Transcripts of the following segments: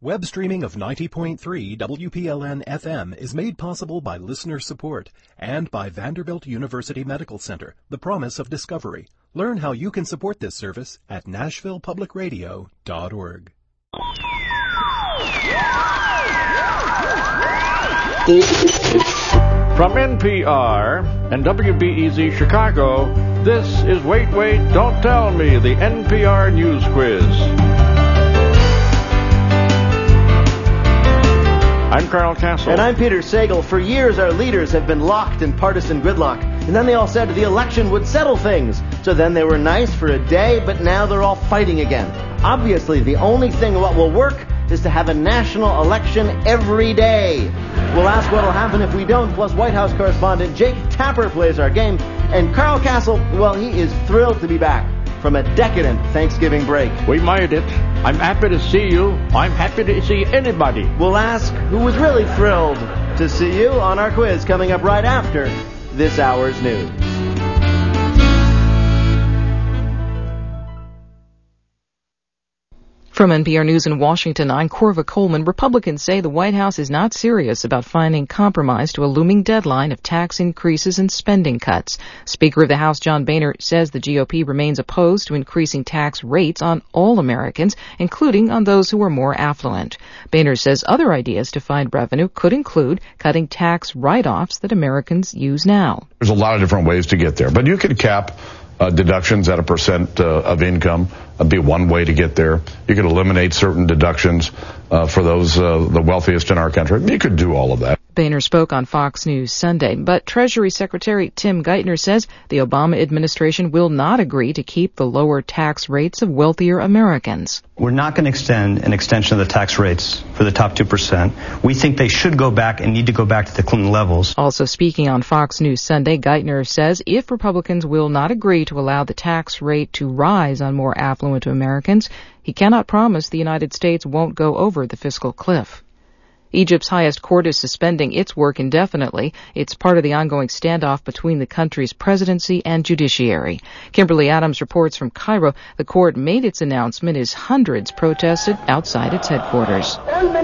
Web streaming of 90.3 WPLN FM is made possible by listener support and by Vanderbilt University Medical Center, the promise of discovery. Learn how you can support this service at NashvillePublicRadio.org. From NPR and WBEZ Chicago, this is Wait, Wait, Don't Tell Me, the NPR News Quiz. I'm Colonel Castle. And I'm Peter Sagal. For years, our leaders have been locked in partisan gridlock. And then they all said the election would settle things. So then they were nice for a day, but now they're all fighting again. Obviously, the only thing what will work is to have a national election every day. We'll ask what will happen if we don't, plus White House correspondent Jake Tapper plays our game. And Carl Castle, well, he is thrilled to be back from a decadent Thanksgiving break. We made it. I'm happy to see you. I'm happy to see anybody. We'll ask who was really thrilled to see you on our quiz coming up right after this hour's news. From NPR News in Washington, I'm Corva Coleman. Republicans say the White House is not serious about finding compromise to a looming deadline of tax increases and spending cuts. Speaker of the House John Boehner says the GOP remains opposed to increasing tax rates on all Americans, including on those who are more affluent. Boehner says other ideas to find revenue could include cutting tax write-offs that Americans use now. There's a lot of different ways to get there, but you could cap deductions at a percent of income. That'd be one way to get there. You could eliminate certain deductions for those the wealthiest in our country. You could do all of that. Boehner spoke on Fox News Sunday, but Treasury Secretary Tim Geithner says the Obama administration will not agree to keep the lower tax rates of wealthier Americans. We're not going to extend an extension of the tax rates for the top 2%. We think they should go back and need to go back to the Clinton levels. Also speaking on Fox News Sunday, Geithner says if Republicans will not agree to allow the tax rate to rise on more affluent Americans, he cannot promise the United States won't go over the fiscal cliff. Egypt's highest court is suspending its work indefinitely. It's part of the ongoing standoff between the country's presidency and judiciary. Kimberly Adams reports from Cairo. The court made its announcement as hundreds protested outside its headquarters.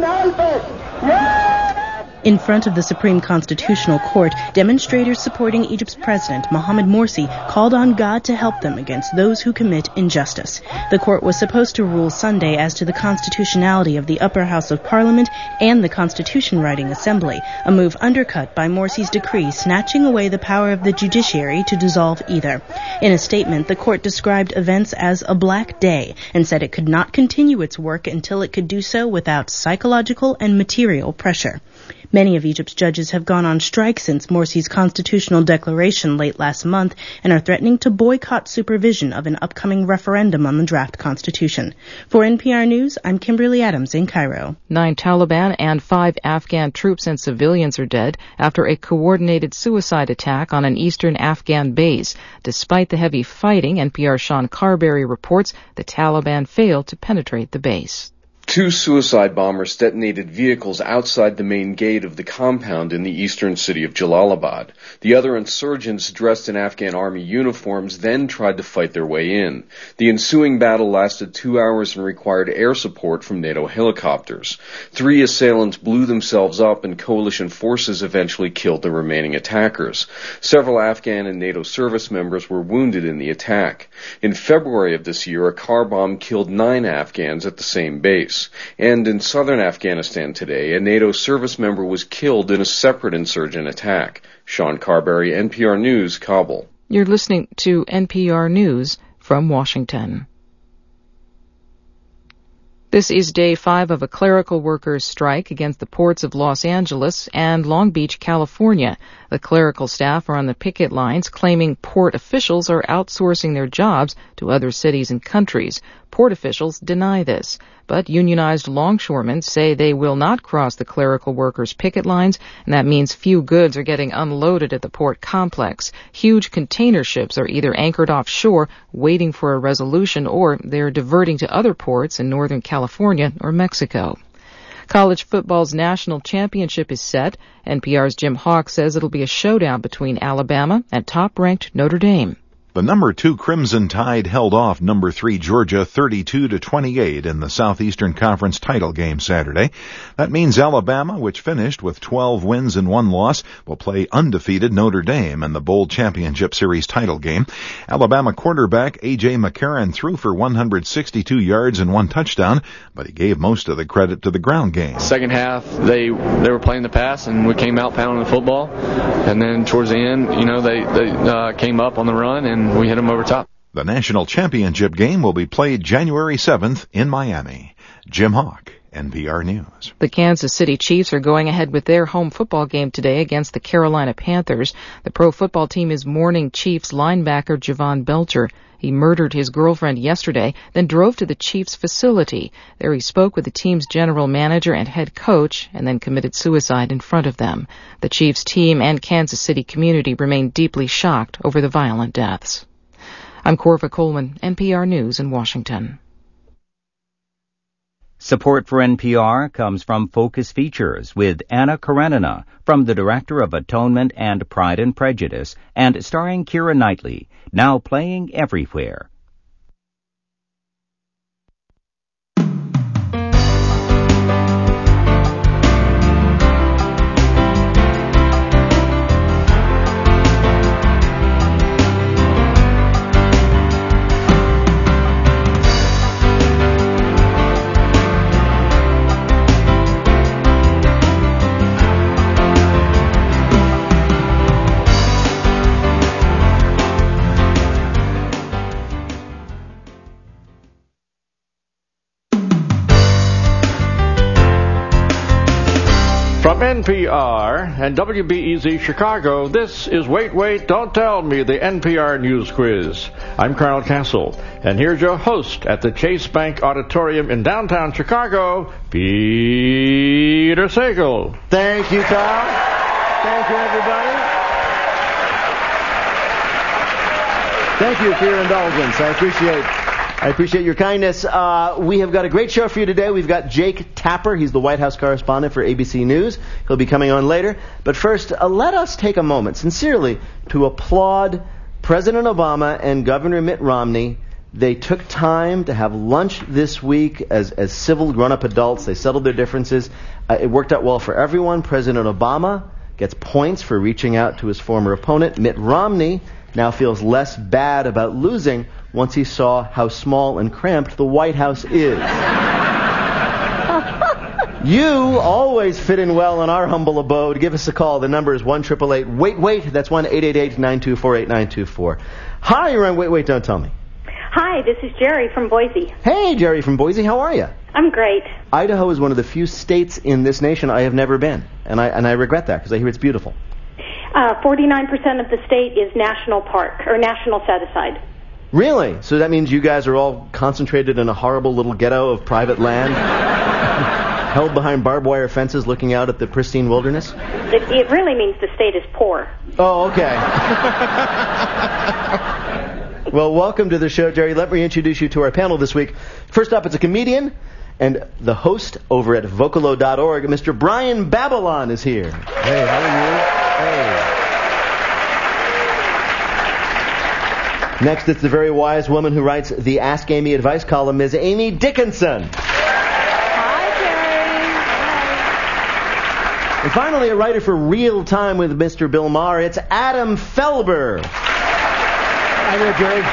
In front of the Supreme Constitutional Court, demonstrators supporting Egypt's president, Mohamed Morsi, called on God to help them against those who commit injustice. The court was supposed to rule Sunday as to the constitutionality of the upper house of parliament and the constitution-writing assembly, a move undercut by Morsi's decree snatching away the power of the judiciary to dissolve either. In a statement, the court described events as a black day and said it could not continue its work until it could do so without psychological and material pressure. Many of Egypt's judges have gone on strike since Morsi's constitutional declaration late last month and are threatening to boycott supervision of an upcoming referendum on the draft constitution. For NPR News, I'm Kimberly Adams in Cairo. 9 Taliban and 5 Afghan troops and civilians are dead after a coordinated suicide attack on an eastern Afghan base. Despite the heavy fighting, NPR's Sean Carberry reports the Taliban failed to penetrate the base. 2 suicide bombers detonated vehicles outside the main gate of the compound in the eastern city of Jalalabad. The other insurgents, dressed in Afghan army uniforms, then tried to fight their way in. The ensuing battle lasted 2 hours and required air support from NATO helicopters. 3 assailants blew themselves up, and coalition forces eventually killed the remaining attackers. Several Afghan and NATO service members were wounded in the attack. In February of this year, a car bomb killed 9 Afghans at the same base. And in southern Afghanistan today, a NATO service member was killed in a separate insurgent attack. Sean Carberry, NPR News, Kabul. You're listening to NPR News from Washington. This is day 5 of a clerical workers' strike against the ports of Los Angeles and Long Beach, California. The clerical staff are on the picket lines claiming port officials are outsourcing their jobs to other cities and countries. Port officials deny this, but unionized longshoremen say they will not cross the clerical workers' picket lines, and that means few goods are getting unloaded at the port complex. Huge container ships are either anchored offshore, waiting for a resolution, or they're diverting to other ports in Northern California or Mexico. College football's national championship is set. NPR's Jim Hawk says it'll be a showdown between Alabama and top-ranked Notre Dame. The number 2 Crimson Tide held off number 3 Georgia 32-28 in the Southeastern Conference title game Saturday. That means Alabama, which finished with 12 wins and 1 loss, will play undefeated Notre Dame in the Bowl Championship Series title game. Alabama quarterback A.J. McCarron threw for 162 yards and 1 touchdown, but he gave most of the credit to the ground game. Second half, they were playing the pass, and we came out pounding the football. And then towards the end, they came up on the run, and we hit them over top. The national championship game will be played January 7th in Miami. Jim Hawk, NPR News. The Kansas City Chiefs are going ahead with their home football game today against the Carolina Panthers. The pro football team is mourning Chiefs linebacker Javon Belcher. He murdered his girlfriend yesterday, then drove to the Chiefs facility. There he spoke with the team's general manager and head coach, and then committed suicide in front of them. The Chiefs team and Kansas City community remain deeply shocked over the violent deaths. I'm Corva Coleman, NPR News in Washington. Support for NPR comes from Focus Features with Anna Karenina, from the Director of Atonement and Pride and Prejudice, and starring Keira Knightley, now playing everywhere. From NPR and WBEZ Chicago, this is Wait, Wait, Don't Tell Me, the NPR News Quiz. I'm Carl Castle, and here's your host at the Chase Bank Auditorium in downtown Chicago, Peter Sagal. Thank you, Carl. Thank you, everybody. Thank you for your indulgence. I appreciate your kindness. We have got a great show for you today. We've got Jake Tapper. He's the White House correspondent for ABC News. He'll be coming on later. But first, let us take a moment, sincerely, to applaud President Obama and Governor Mitt Romney. They took time to have lunch this week as civil grown-up adults. They settled their differences. It worked out well for everyone. President Obama gets points for reaching out to his former opponent. Mitt Romney now feels less bad about losing once he saw how small and cramped the White House is. You always fit in well in our humble abode. Give us a call. The number is 1-888-WAIT-WAIT. That's 1-888-924-8924. Hi, you're on Wait, Wait, Don't Tell Me. Hi, this is Jerry from Boise. Hey, Jerry from Boise. How are you? I'm great. Idaho is one of the few states in this nation I have never been, and I regret that because I hear it's beautiful. 49% of the state is national park, or national set-aside. Really? So that means you guys are all concentrated in a horrible little ghetto of private land, held behind barbed wire fences looking out at the pristine wilderness? It really means the state is poor. Oh, okay. Well, welcome to the show, Jerry. Let me introduce you to our panel this week. First up, it's a comedian and the host over at Vocalo.org. Mr. Brian Babylon is here. Hey, how are you? Hey. Next, it's the very wise woman who writes the Ask Amy Advice column, Ms. Amy Dickinson. Hi, Jerry. And finally, a writer for Real Time with Mr. Bill Maher, it's Adam Felber. Hi there,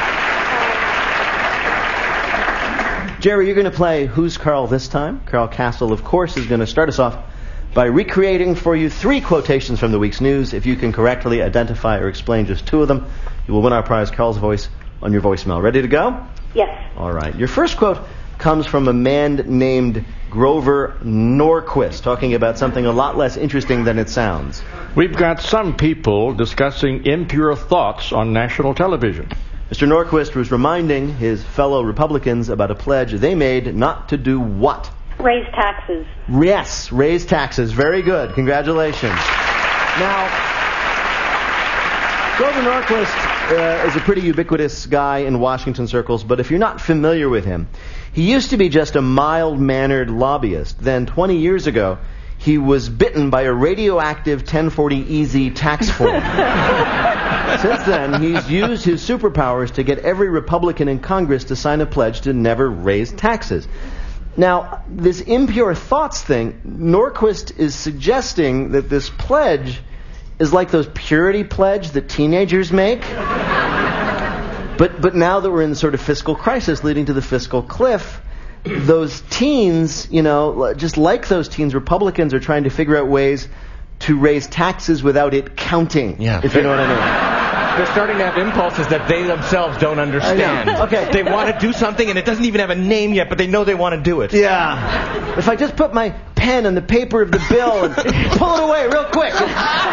Jerry. Jerry, you're going to play Who's Carl this time? Carl Castle, of course, is going to start us off by recreating for you 3 quotations from the week's news. If you can correctly identify or explain just 2 of them, you will win our prize, Carl's Voice, on your voicemail. Ready to go? Yes. All right. Your first quote comes from a man named Grover Norquist, talking about something a lot less interesting than it sounds. We've got some people discussing impure thoughts on national television. Mr. Norquist was reminding his fellow Republicans about a pledge they made not to do what? Raise taxes. Yes, raise taxes. Very good. Congratulations. Now, Grover Norquist is a pretty ubiquitous guy in Washington circles, but if you're not familiar with him, he used to be just a mild-mannered lobbyist. Then 20 years ago, he was bitten by a radioactive 1040 EZ tax form. Since then, he's used his superpowers to get every Republican in Congress to sign a pledge to never raise taxes. Now, this impure thoughts thing, Norquist is suggesting that this pledge is like those purity pledge that teenagers make. But now that we're in the sort of fiscal crisis leading to the fiscal cliff, those teens, just like those teens, Republicans are trying to figure out ways to raise taxes without it counting, if you know what I mean. They're starting to have impulses that they themselves don't understand. Okay. They want to do something and it doesn't even have a name yet, but they know they want to do it. Yeah. If I just put my pen on the paper of the bill and pull it away real quick. It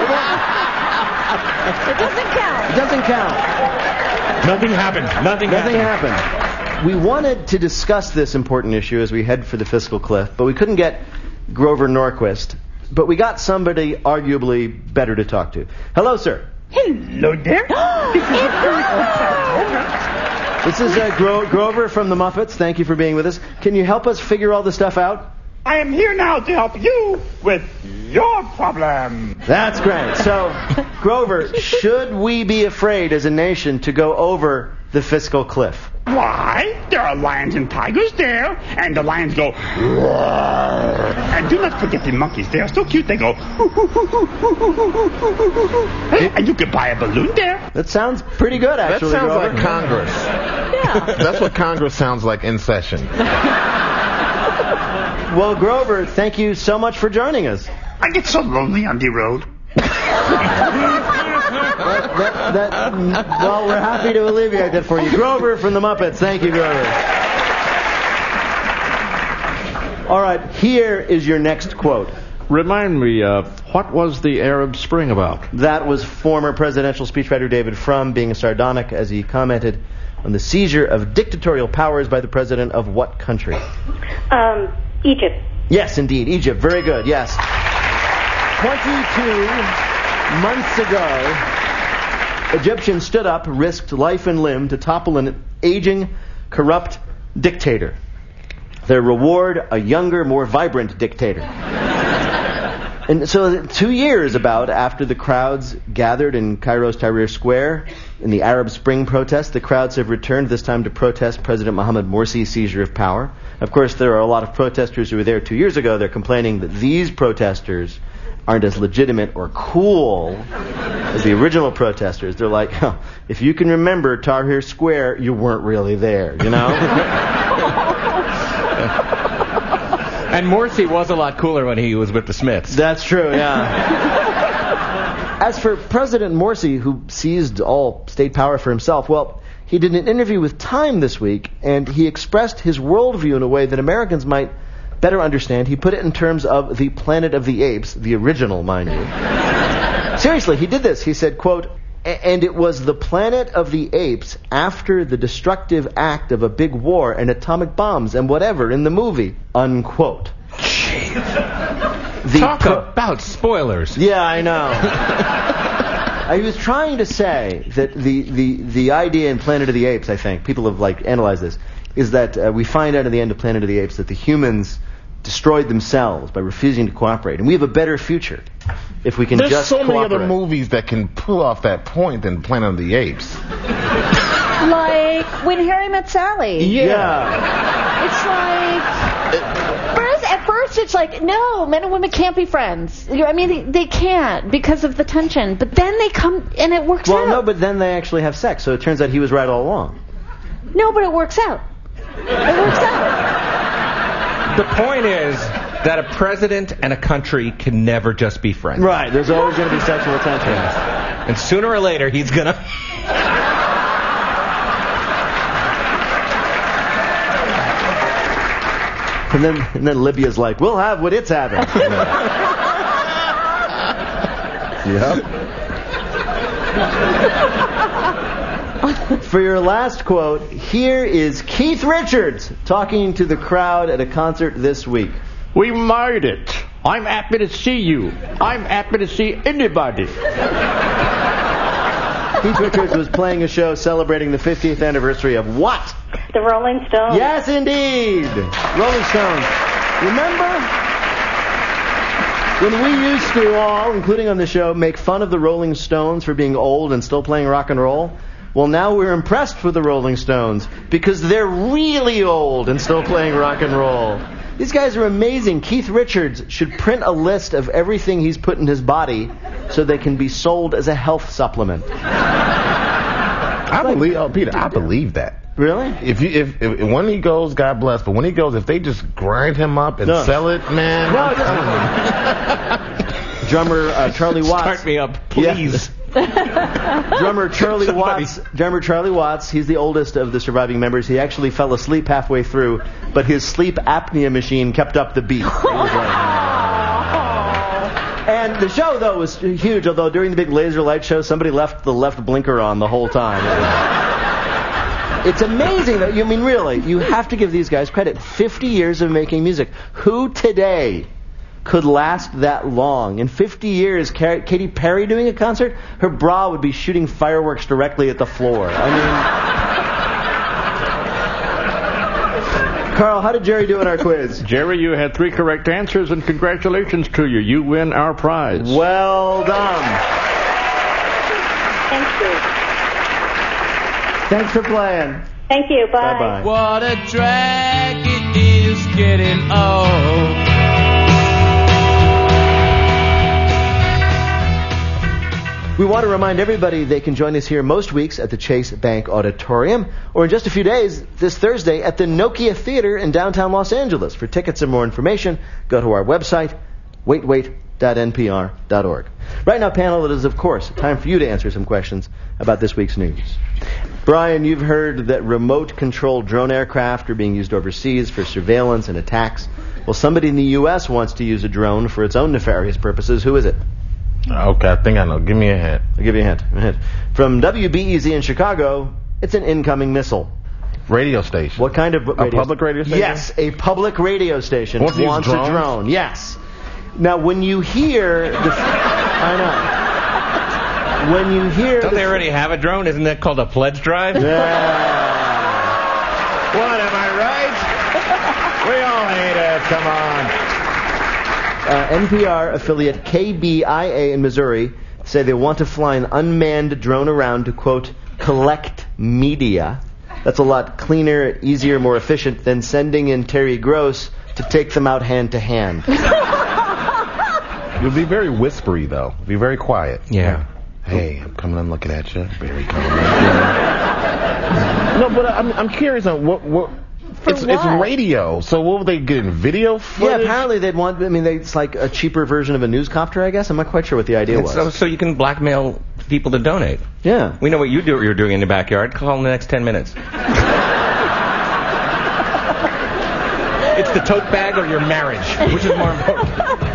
doesn't count. It doesn't count. Nothing happened. Nothing happened. We wanted to discuss this important issue as we head for the fiscal cliff, but we couldn't get Grover Norquist. But we got somebody arguably better to talk to. Hello, sir. Hello there. This is Grover from the Muppets. Thank you for being with us. Can you help us figure all this stuff out? I am here now to help you with your problem. That's great. So, Grover, should we be afraid as a nation to go over the fiscal cliff? Why? There are lions and tigers there, and the lions go roar. And do not forget the monkeys. They are so cute. They go and you can buy a balloon there. That sounds pretty good, actually. That sounds Grover. like Congress. Yeah. That's what Congress sounds like in session. Well, Grover, thank you so much for joining us. I get so lonely on the road. Well, we're happy to alleviate that for you. Grover from the Muppets. Thank you, Grover. All right, here is your next quote. Remind me, what was the Arab Spring about? That was former presidential speechwriter David Frum being sardonic as he commented on the seizure of dictatorial powers by the president of what country? Egypt. Yes, indeed. Egypt. Very good. Yes. 22 months ago, Egyptians stood up, risked life and limb to topple an aging, corrupt dictator. Their reward, a younger, more vibrant dictator. And so 2 years about after the crowds gathered in Cairo's Tahrir Square in the Arab Spring protests, the crowds have returned, this time to protest President Mohamed Morsi's seizure of power. Of course, there are a lot of protesters who were there 2 years ago. They're complaining that these protesters aren't as legitimate or cool as the original protesters. They're like, if you can remember Tahrir Square, you weren't really there, you know? And Morsi was a lot cooler when he was with the Smiths. That's true, yeah. As for President Morsi, who seized all state power for himself, well, he did an interview with Time this week, and he expressed his worldview in a way that Americans might better understand. He put it in terms of the Planet of the Apes, the original, mind you. Seriously, he did this. He said, quote, and it was the Planet of the Apes after the destructive act of a big war and atomic bombs and whatever in the movie, unquote. Talk about spoilers. Yeah, I know. I was trying to say that the idea in Planet of the Apes, I think, people have analyzed this, is that we find out at the end of Planet of the Apes that the humans destroyed themselves by refusing to cooperate, and we have a better future if we can There's just so many cooperate. other movies that can pull off that point than Planet of the Apes. Like When Harry Met Sally. Yeah. It's like... At first it's like, no, men and women can't be friends. I mean, they can't because of the tension. But then they come and it works out. Well, no, but then they actually have sex, so it turns out he was right all along. No, but it works out. It works out. The point is that a president and a country can never just be friends. Right, there's always going to be sexual tension. And sooner or later, he's going to... And then Libya's like, we'll have what it's having. Yep. For your last quote, here is Keith Richards talking to the crowd at a concert this week. We made it. I'm happy to see you. I'm happy to see anybody. Keith Richards was playing a show celebrating the 50th anniversary of what? The Rolling Stones. Yes, indeed. Rolling Stones. Remember? When we used to all, including on the show, make fun of the Rolling Stones for being old and still playing rock and roll, well, now we're impressed with the Rolling Stones because they're really old and still playing rock and roll. These guys are amazing. Keith Richards should print a list of everything he's put in his body so they can be sold as a health supplement. I believe that. Really? If when he goes, God bless. But when he goes, if they just grind him up and sell it, man. Drummer Charlie Watts. Start me up, please. Yeah. Drummer Charlie Watts. He's the oldest of the surviving members. He actually fell asleep halfway through, but his sleep apnea machine kept up the beat. And the show, though, was huge. Although during the big laser light show, somebody left the left blinker on the whole time. It's amazing that, really, you have to give these guys credit. 50 years of making music. Who today could last that long? In 50 years, Katy Perry doing a concert, her bra would be shooting fireworks directly at the floor. Carl, how did Jerry do in our quiz? Jerry, you had 3 correct answers, and congratulations to you. You win our prize. Well done. Thank you. Thanks for playing. Thank you. Bye. Bye-bye. What a drag it is getting old. We want to remind everybody they can join us here most weeks at the Chase Bank Auditorium, or in just a few days, this Thursday, at the Nokia Theater in downtown Los Angeles. For tickets and more information, go to our website, waitwait.npr.org. Right now, panel, it is, of course, time for you to answer some questions about this week's news. Brian, you've heard that remote-controlled drone aircraft are being used overseas for surveillance and attacks. Well, somebody in the U.S. wants to use a drone for its own nefarious purposes. Who is it? Okay, I think I know. Give me a hint. I'll give you a hint. From WBEZ in Chicago, it's an incoming missile. Radio station. What kind of radio? A public radio station? Yes, a public radio station wants a drone. Yes. Now, when you hear I know. When you hear... Don't they already have a drone? Isn't that called a pledge drive? Yeah. What, am I right? We all hate it. Come on. NPR affiliate KBIA in Missouri say they want to fly an unmanned drone around to, quote, collect media. That's a lot cleaner, easier, more efficient than sending in Terry Gross to take them out hand to hand. You'll be very whispery, though. Be very quiet. Yeah. Hey, I'm coming and looking at you. Very calm. No, but I'm curious on what it's radio, so what will they get in video footage? Yeah, apparently they'd want, it's like a cheaper version of a newscopter, I guess. I'm not quite sure what the idea was. So you can blackmail people to donate. Yeah. We know what you're doing in the backyard. Call in the next 10 minutes. It's the tote bag or your marriage. Which is more important?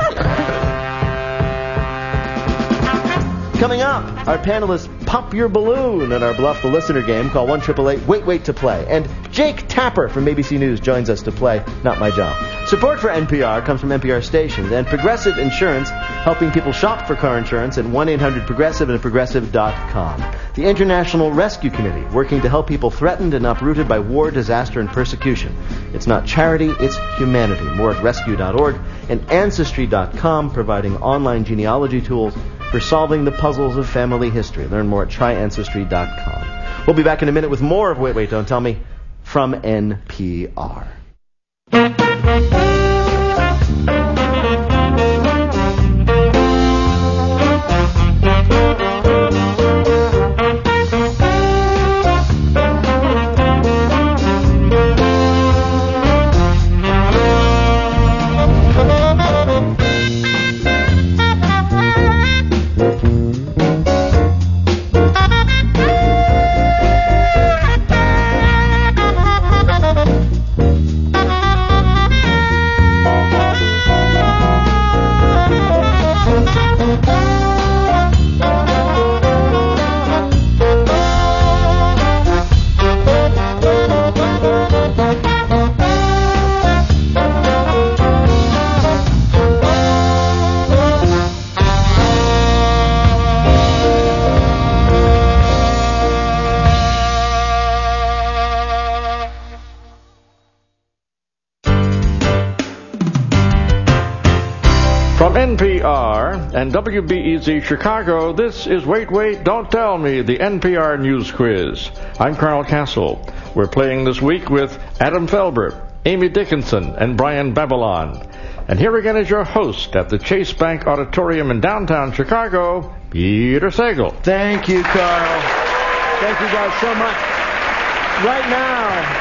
Coming up, our panelists Pop Your Balloon and our Bluff the Listener game. Call 1-888-WAIT-WAIT to play. And Jake Tapper from ABC News joins us to play Not My Job. Support for NPR comes from NPR stations and Progressive Insurance, helping people shop for car insurance at 1-800-PROGRESSIVE and Progressive.com. The International Rescue Committee, working to help people threatened and uprooted by war, disaster, and persecution. It's not charity, it's humanity. More at rescue.org. And Ancestry.com, providing online genealogy tools for solving the puzzles of family history. Learn more at tryancestry.com. We'll be back in a minute with more of Wait, Wait, Don't Tell Me from NPR. NPR and WBEZ Chicago, this is Wait, Wait, Don't Tell Me, the NPR News Quiz. I'm Carl Castle. We're playing this week with Adam Felber, Amy Dickinson, and Brian Babylon. And here again is your host at the Chase Bank Auditorium in downtown Chicago, Peter Sagal. Thank you, Carl. Thank you guys so much. Right now,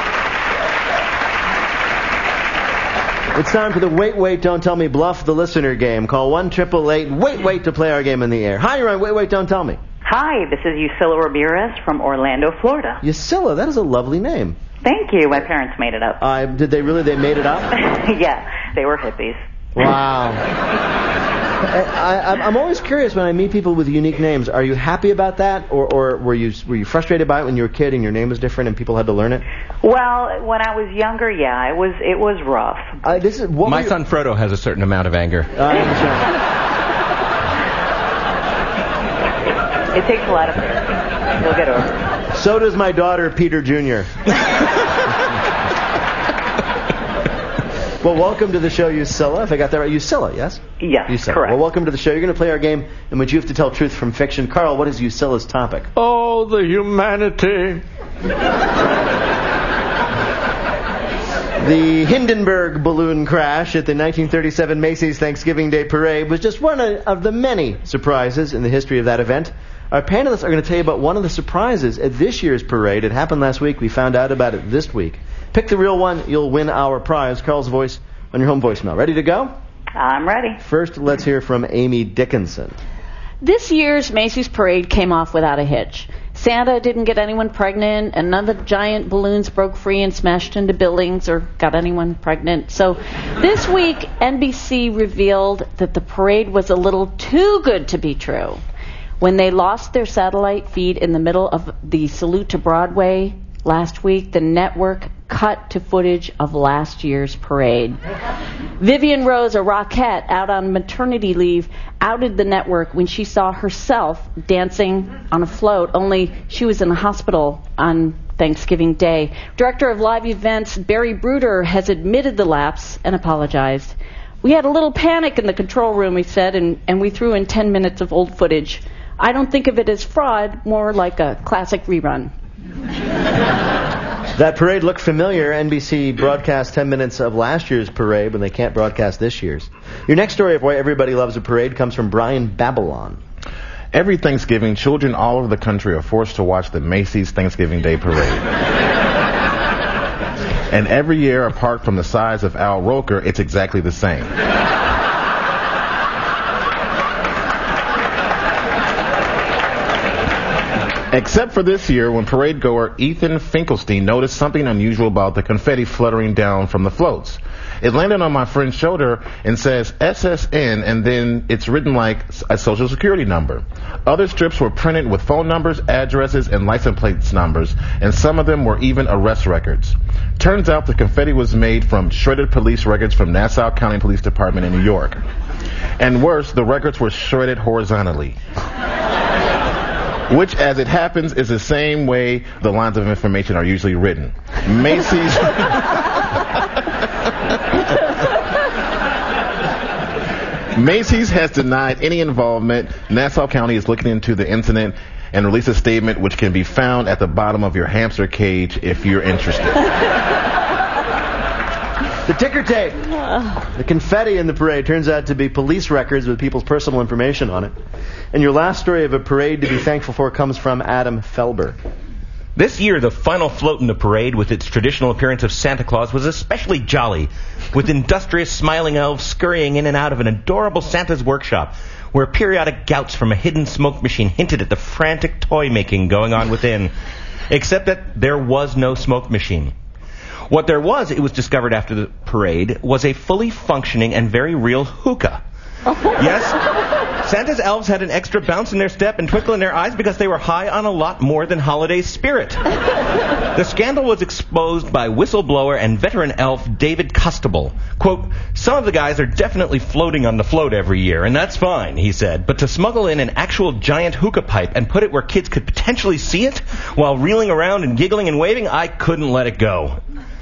it's time for the Wait, Wait, Don't Tell Me Bluff the Listener game. Call 1-888-WAIT-WAIT to play our game in the air. Hi, you're on Wait, Wait, Don't Tell Me. Hi, this is Yusila Ramirez from Orlando, Florida. Yusila, that is a lovely name. Thank you. My parents made it up. Did they really? They made it up? Yeah, they were hippies. Wow. I'm always curious when I meet people with unique names. Are you happy about that, or were you frustrated by it when you were a kid and your name was different and people had to learn it? Well, when I was younger, yeah, it was rough. My son Frodo has a certain amount of anger. I understand. It takes a lot of prayer. You'll get over it. So does my daughter, Peter Jr. Well, welcome to the show, Yusila. If I got that right, Yusila, yes? Yes, Yusila. correct. Well, welcome to the show. You're going to play our game in which you have to tell truth from fiction. Carl, what is Yusila's topic? Oh, the humanity. The Hindenburg balloon crash at the 1937 Macy's Thanksgiving Day Parade was just one of the many surprises in the history of that event. Our panelists are going to tell you about one of the surprises at this year's parade. It happened last week. We found out about it this week. Pick the real one. You'll win our prize. Carl's voice on your home voicemail. Ready to go? I'm ready. First, let's hear from Amy Dickinson. This year's Macy's parade came off without a hitch. Santa didn't get anyone pregnant, and none of the giant balloons broke free and smashed into buildings or got anyone pregnant. So this week, NBC revealed that the parade was a little too good to be true. When they lost their satellite feed in the middle of the Salute to Broadway last week, the network cut to footage of last year's parade. Vivian Rose, a Rockette out on maternity leave, outed the network when she saw herself dancing on a float, only she was in a hospital on Thanksgiving Day. Director of live events Barry Bruder has admitted the lapse and apologized. We had a little panic in the control room, he said, and we threw in 10 minutes of old footage. I don't think of it as fraud, more like a classic rerun. That parade looked familiar. NBC broadcast 10 minutes of last year's parade when they can't broadcast this year's. Your next story of why everybody loves a parade comes from Brian Babylon. Every Thanksgiving, children all over the country are forced to watch the Macy's Thanksgiving Day Parade. And every year, apart from the size of Al Roker, it's exactly the same. Except for this year, when parade goer Ethan Finkelstein noticed something unusual about the confetti fluttering down from the floats. It landed on my friend's shoulder and says SSN, and then it's written like a social security number. Other strips were printed with phone numbers, addresses, and license plate numbers, and some of them were even arrest records. Turns out the confetti was made from shredded police records from Nassau County Police Department in New York. And worse, the records were shredded horizontally. Which, as it happens, is the same way the lines of information are usually written. Macy's has denied any involvement. Nassau County is looking into the incident and released a statement which can be found at the bottom of your hamster cage if you're interested. The ticker tape. The confetti in the parade turns out to be police records with people's personal information on it. And your last story of a parade to be thankful for comes from Adam Felber. This year, the final float in the parade, with its traditional appearance of Santa Claus, was especially jolly, with industrious smiling elves scurrying in and out of an adorable Santa's workshop, where periodic gouts from a hidden smoke machine hinted at the frantic toy-making going on within. Except that there was no smoke machine. What there was, it was discovered after the parade, was a fully functioning and very real hookah. Yes, Santa's elves had an extra bounce in their step and twinkle in their eyes because they were high on a lot more than holiday spirit. The scandal was exposed by whistleblower and veteran elf David Custable. Quote, "Some of the guys are definitely floating on the float every year, and that's fine," he said. "But to smuggle in an actual giant hookah pipe and put it where kids could potentially see it while reeling around and giggling and waving, I couldn't let it go."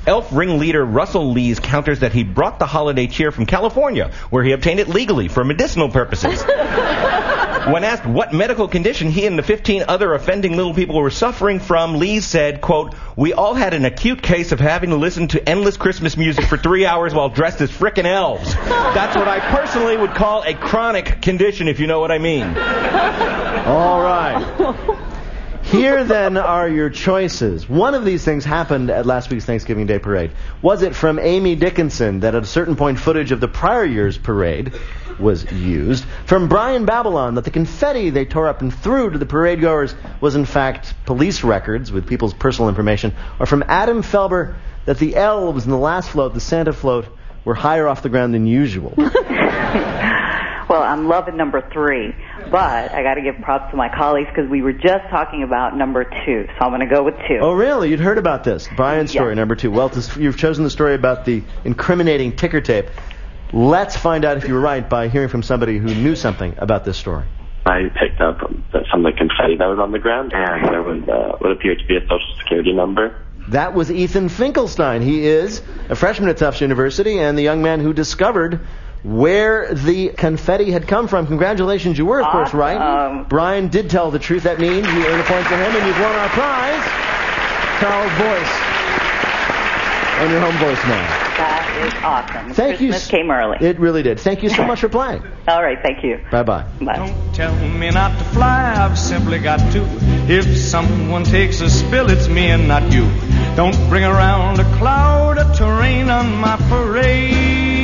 Elf ringleader Russell Lees counters that he brought the holiday cheer from California, where he obtained it legally for medicinal purposes. When asked what medical condition he and the 15 other offending little people were suffering from, Lees said, quote, "We all had an acute case of having to listen to endless Christmas music for 3 hours while dressed as frickin' elves. That's what I personally would call a chronic condition, if you know what I mean." All right. Here, then, are your choices. One of these things happened at last week's Thanksgiving Day parade. Was it from Amy Dickinson that at a certain point footage of the prior year's parade was used? From Brian Babylon that the confetti they tore up and threw to the parade goers was in fact police records with people's personal information? Or from Adam Felber that the elves in the last float, the Santa float, were higher off the ground than usual? Well, I'm loving number 3, but I got to give props to my colleagues because we were just talking about number 2, so I'm going to go with 2. Oh, really? You'd heard about this. Brian's story, number 2. Well, you've chosen the story about the incriminating ticker tape. Let's find out if you were right by hearing from somebody who knew something about this story. I picked up some of the confetti that was on the ground, and there was what appeared to be a Social Security number. That was Ethan Finkelstein. He is a freshman at Tufts University and the young man who discovered where the confetti had come from. Congratulations, you were, of course, right. Brian did tell the truth. That means you earn a point for him, and you've won our prize, Carl's voice, and your home voicemail. That is awesome. Thank Christmas came early. It really did. Thank you so much for playing. All right, thank you. Bye-bye. Bye. Don't tell me not to fly, I've simply got to. If someone takes a spill, it's me and not you. Don't bring around a cloud of terrain on my parade.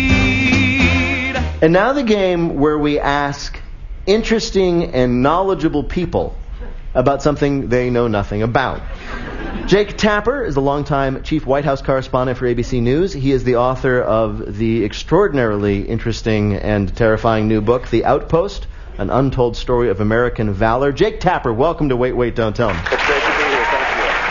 And now the game where we ask interesting and knowledgeable people about something they know nothing about. Jake Tapper is the longtime chief White House correspondent for ABC News. He is the author of the extraordinarily interesting and terrifying new book, The Outpost, An Untold Story of American Valor. Jake Tapper, welcome to Wait, Wait, Don't Tell Me. It's great to be here. Thank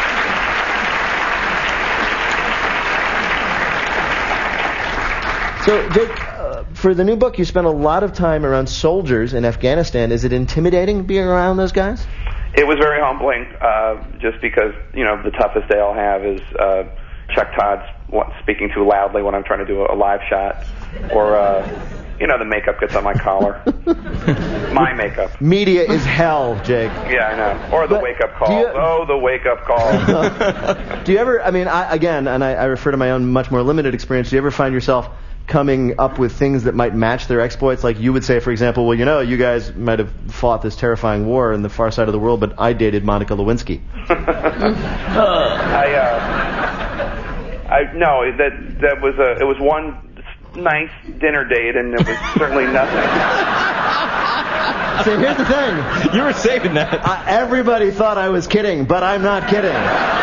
you. So, Jake, for the new book, you spent a lot of time around soldiers in Afghanistan. Is it intimidating being around those guys? It was very humbling, just because, the toughest day I'll have is Chuck Todd's speaking too loudly when I'm trying to do a live shot, or, the makeup gets on my collar. My makeup. Media is hell, Jake. Yeah, I know. Or the wake-up call. The wake-up call. Do you ever, I refer to my own much more limited experience, do you ever find yourself coming up with things that might match their exploits? Like you would say, for example, well, you guys might have fought this terrifying war in the far side of the world, but I dated Monica Lewinsky. It was one nice dinner date, and it was certainly nothing. See, here's the thing. You were saving that. Everybody thought I was kidding, but I'm not kidding.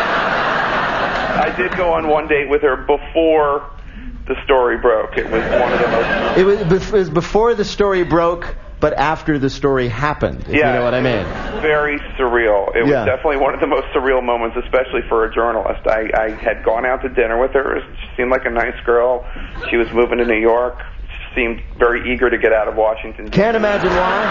I did go on one date with her before the story broke. It was one of the most... It was before the story broke, but after the story happened, if you know what I mean. Very surreal. It was definitely one of the most surreal moments, especially for a journalist. I had gone out to dinner with her. She seemed like a nice girl. She was moving to New York. She seemed very eager to get out of Washington. Can't imagine why.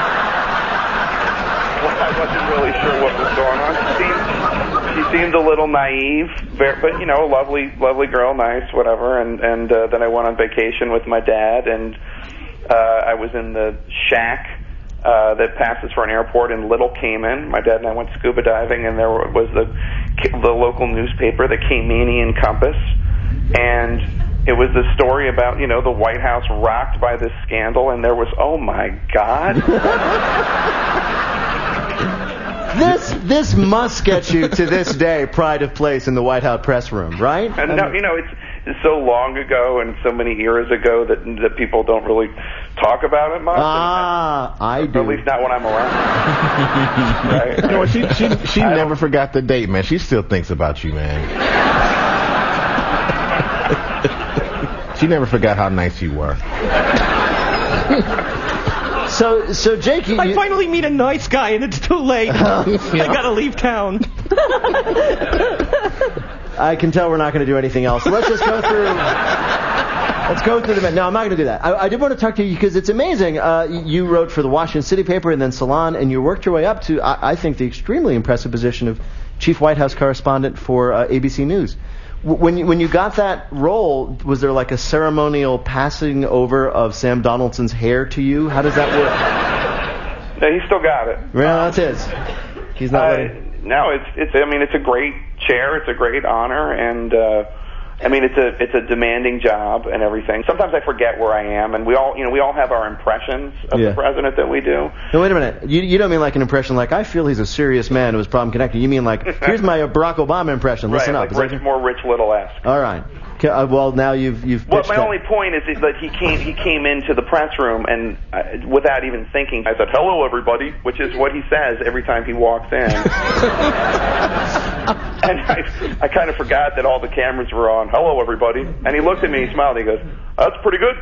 I wasn't really sure what was going on. She seemed a little naive, but lovely girl, nice, whatever. And then I went on vacation with my dad, and I was in the shack that passes for an airport in Little Cayman. My dad and I went scuba diving, and there was the local newspaper, the Caymanian Compass, and it was the story about, the White House rocked by this scandal, and there was, oh my God. This must get you to this day pride of place in the White House press room, right? And it's so long ago and so many eras ago that people don't really talk about it much. I do. At least not when I'm around. Right? She never forgot the date, man. She still thinks about you, man. She never forgot how nice you were. So Jake, I finally meet a nice guy, and it's too late. I gotta leave town. I can tell we're not going to do anything else. Let's just go through. Let's go through the. No, I'm not going to do that. I did want to talk to you because it's amazing. You wrote for the Washington City paper and then Salon, and you worked your way up to, I think, the extremely impressive position of chief White House correspondent for ABC News. When you got that role, was there like a ceremonial passing over of Sam Donaldson's hair to you? How does that work? No, he still got it. Well, that's his. He's not letting. No, it's. I mean, it's a great chair. It's a great honor, and I mean, it's a demanding job and everything. Sometimes I forget where I am, and we all have our impressions of the president that we do. No, wait a minute. You don't mean like an impression like, I feel he's a serious man who has problem connecting. You mean like, here's my Barack Obama impression. Listen up. Like more Rich Little-esque. All right. Well, now you've Well, my only point is that he came into the press room and without even thinking, I said, "Hello, everybody," which is what he says every time he walks in. And I kind of forgot that all the cameras were on. "Hello, everybody," and he looked at me, he smiled, and he goes, "That's pretty good."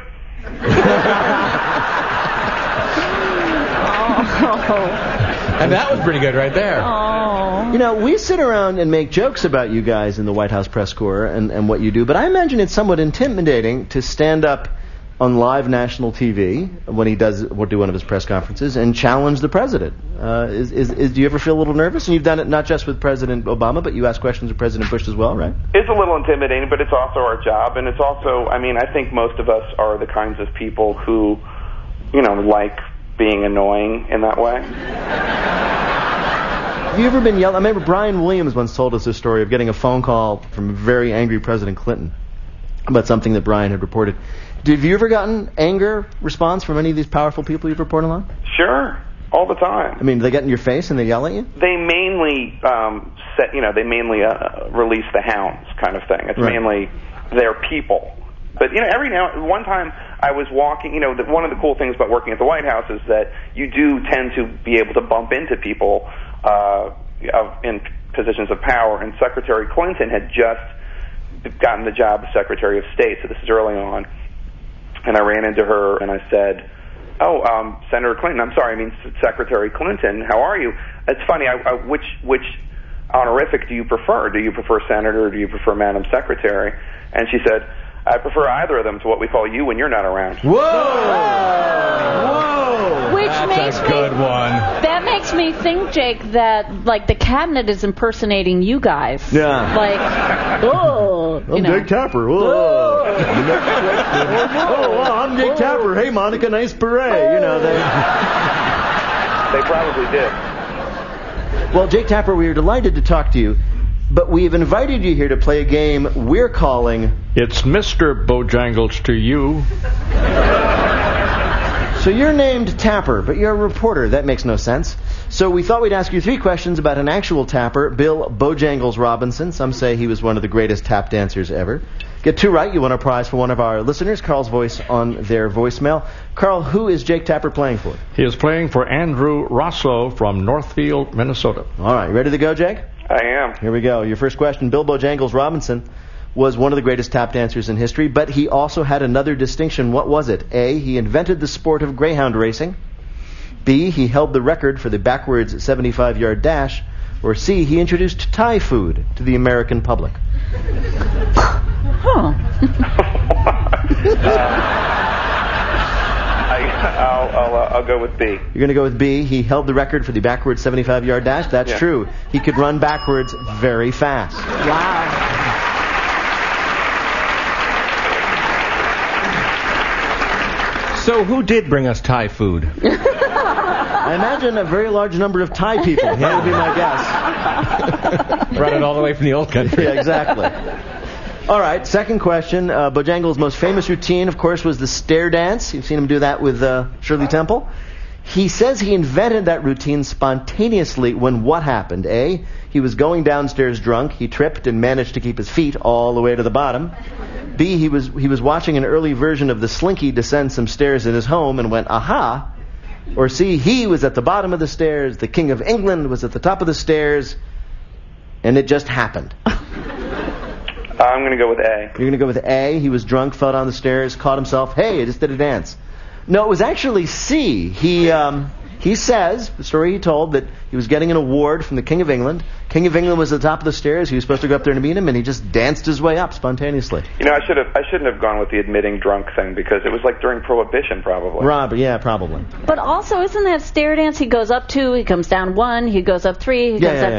And that was pretty good right there. You know, we sit around and make jokes about you guys in the White House press corps and what you do, but I imagine it's somewhat intimidating to stand up on live national TV when he do one of his press conferences and challenge the president. Do you ever feel a little nervous? And you've done it not just with President Obama, but you ask questions of President Bush as well, right? It's a little intimidating, but it's also our job, and it's also, I mean, I think most of us are the kinds of people who, like being annoying in that way. Have you ever been yelled? I remember Brian Williams once told us a story of getting a phone call from a very angry President Clinton about something that Brian had reported. Have you ever gotten anger response from any of these powerful people you've reported on? Sure, all the time. I mean, they get in your face and they yell at you? They mainly release the hounds kind of thing. It's mainly their people. But one time I was walking. One of the cool things about working at the White House is that you do tend to be able to bump into people in positions of power. And Secretary Clinton had just gotten the job of Secretary of State, so this is early on. And I ran into her and I said, Senator Clinton, I'm sorry, I mean Secretary Clinton, how are you? It's funny, which honorific do you prefer? Do you prefer Senator or do you prefer Madam Secretary? And she said, I prefer either of them to what we call you when you're not around. Whoa! That's a good one. That makes me think, Jake, that the cabinet is impersonating you guys. Yeah. I'm Jake Tapper. I'm Jake Tapper. Hey, Monica, nice beret. They probably did. Well, Jake Tapper, we are delighted to talk to you. But we've invited you here to play a game we're calling... It's Mr. Bojangles to you. So you're named Tapper, but you're a reporter. That makes no sense. So we thought we'd ask you 3 questions about an actual tapper, Bill Bojangles Robinson. Some say he was one of the greatest tap dancers ever. Get 2 right, you win a prize for one of our listeners, Carl's voice on their voicemail. Carl, who is Jake Tapper playing for? He is playing for Andrew Rosso from Northfield, Minnesota. All right, you ready to go, Jake? I am. Here we go. Your first question. Bill Bojangles Robinson was one of the greatest tap dancers in history, but he also had another distinction. What was it? A, he invented the sport of greyhound racing. B, he held the record for the backwards 75-yard dash. Or C, he introduced Thai food to the American public. I'll go with B. You're going to go with B. He held the record for the backwards 75-yard dash. That's true. He could run backwards very fast. Wow. So who did bring us Thai food? I imagine a very large number of Thai people. That would be my guess. Brought it all the way from the old country. Yeah, exactly. All right, second question. Bojangles' most famous routine, of course, was the stair dance. You've seen him do that with Shirley Temple. He says he invented that routine spontaneously when what happened? A, he was going downstairs drunk. He tripped and managed to keep his feet all the way to the bottom. B, he was watching an early version of the Slinky descend some stairs in his home and went, aha. Or C, he was at the bottom of the stairs. The King of England was at the top of the stairs. And it just happened. I'm going to go with A. You're going to go with A. He was drunk, fell down the stairs, caught himself. Hey, I just did a dance. No, it was actually C. He says, the story he told, that he was getting an award from the King of England. King of England was at the top of the stairs. He was supposed to go up there to meet him, and he just danced his way up spontaneously. I shouldn't have gone with the admitting drunk thing because it was like during Prohibition, probably. Yeah, probably. But also, isn't that stair dance? He goes up 2, he comes down 1, he goes up 3, he goes up. Yeah.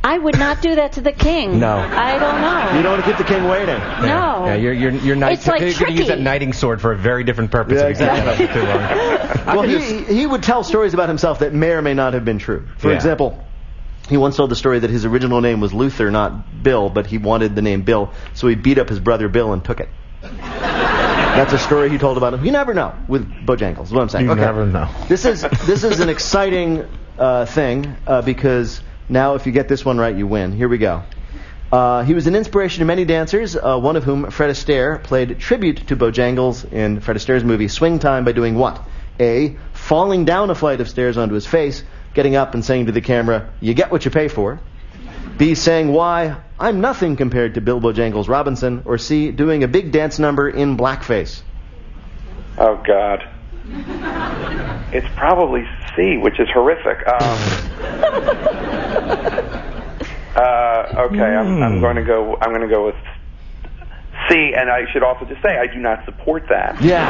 I would not do that to the king. No. I don't know. You don't want to keep the king waiting. No. Yeah, you're knight. It's like you're going to use that knighting sword for a very different purpose. Yeah, if you keep it up too long. Well, he would tell stories about himself that may or may not have been true. For Yeah. example, he once told the story that his original name was Luther, not Bill, but he wanted the name Bill, so he beat up his brother Bill and took it. That's a story he told about him. You never know with Bojangles, is what I'm saying. You never know. This is an exciting thing because now if you get this one right, you win. Here we go. He was an inspiration to many dancers, one of whom, Fred Astaire, played tribute to Bojangles in Fred Astaire's movie Swing Time by doing what? A, falling down a flight of stairs onto his face, getting up and saying to the camera, "You get what you pay for." B, saying why, "I'm nothing compared to Bill Bojangles Robinson." Or C, doing a big dance number in blackface. Oh, God. It's probably C, which is horrific. Okay, I'm going to go with C, and I should also just say I do not support that. Yeah.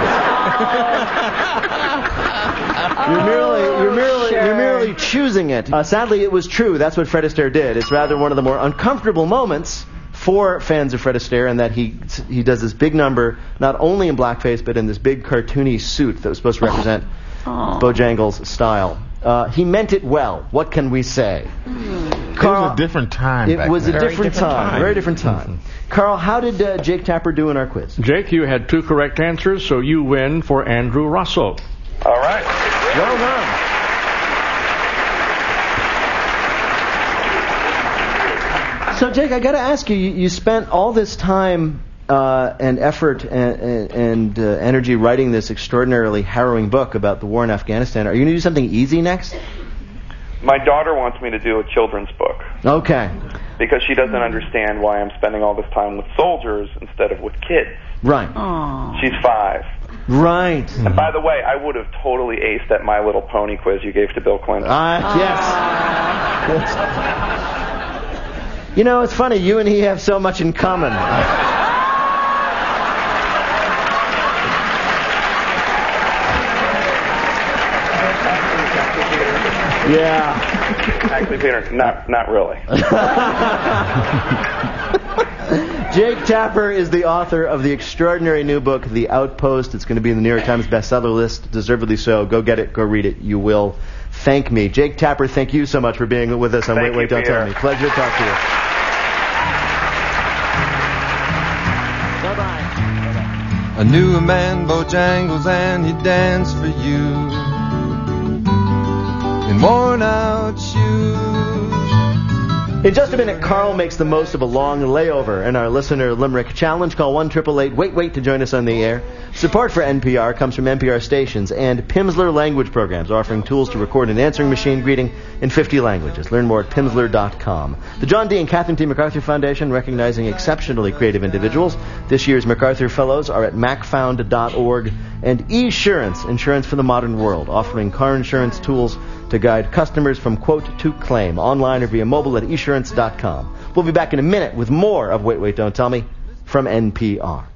You're merely choosing it. Sadly, it was true. That's what Fred Astaire did. It's rather one of the more uncomfortable moments for fans of Fred Astaire, and that he does this big number not only in blackface but in this big cartoony suit that was supposed to represent Bojangles' style. He meant it well. What can we say? Carl, it was a different time. It was a different time. Very different time. Carl, how did Jake Tapper do in our quiz? Jake, you had 2 correct answers, so you win for Andrew Russell. All right. Well done. So, Jake, I got to ask you, you spent all this time and effort and energy writing this extraordinarily harrowing book about the war in Afghanistan. Are you going to do something easy next? My daughter wants me to do a children's book. Okay. Because she doesn't understand why I'm spending all this time with soldiers instead of with kids. Right. Aww. She's 5. Right. And by the way, I would have totally aced that My Little Pony quiz you gave to Bill Clinton. Yes. You know, it's funny. You and he have so much in common. Yeah. Actually, Peter, not really. Jake Tapper is the author of the extraordinary new book, The Outpost. It's going to be in the New York Times bestseller list, deservedly so. Go get it. Go read it. You will thank me. Jake Tapper, thank you so much for being with us on Wait, Don't Tell Me. Pleasure to talk to you. I knew a man, Bojangles, and he'd dance for you in worn out shoes. In just a minute, Carl makes the most of a long layover in our listener limerick challenge. Call 1-888-WAIT-WAIT to join us on the air. Support for NPR comes from NPR stations and Pimsleur language programs, offering tools to record an answering machine greeting in 50 languages. Learn more at pimsleur.com. The John D. and Catherine T. MacArthur Foundation, recognizing exceptionally creative individuals. This year's MacArthur Fellows are at macfound.org. And eSurance, insurance for the modern world, offering car insurance tools to guide customers from quote to claim, online or via mobile at eSurance.com. We'll be back in a minute with more of Wait, Don't Tell Me from NPR.